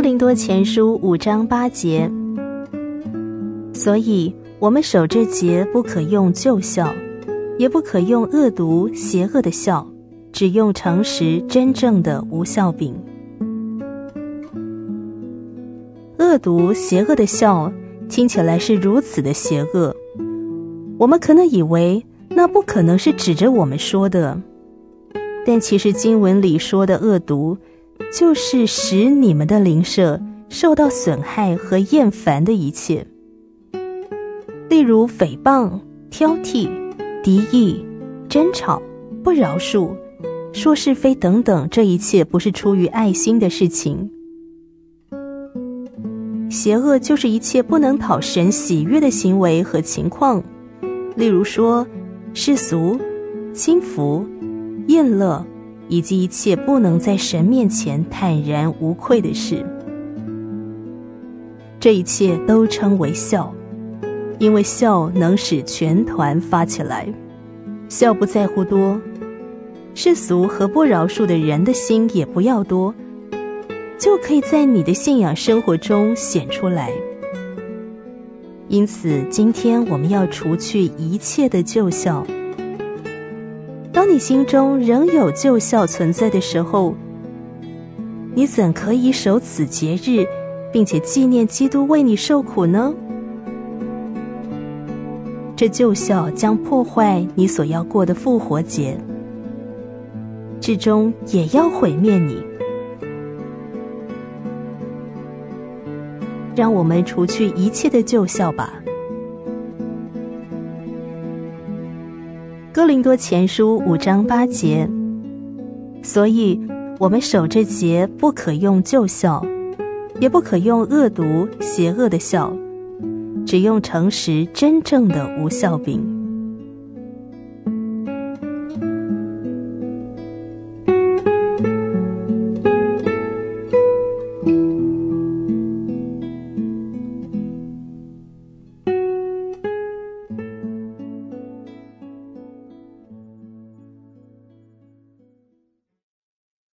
林多前书5章8节，所以我们守这节不可用旧笑，也不可用恶毒邪恶的笑，只用诚实真正的无笑柄。恶毒邪恶的笑听起来是如此的邪恶，我们可能以为那不可能是指着我们说的，但其实经文里说的恶毒就是使你们的灵舍受到损害和厌烦的一切，例如诽谤、挑剔、敌意、争吵、不饶恕、说是非等等，这一切不是出于爱心的事情。邪恶就是一切不能讨神喜悦的行为和情况，例如说世俗、轻浮、厌乐，以及一切不能在神面前坦然无愧的事。这一切都称为笑，因为笑能使全团发起来。笑不在乎多，世俗和不饶恕的人的心也不要多，就可以在你的信仰生活中显出来。因此今天我们要除去一切的旧笑。当你心中仍有旧笑存在的时候，你怎可以守此节日，并且纪念基督为你受苦呢？这旧笑将破坏你所要过的复活节，至终也要毁灭你。让我们除去一切的旧笑吧。哥林多前书5章8节，所以我们守这节不可用旧笑，也不可用恶毒邪恶的笑，只用诚实真正的无笑柄。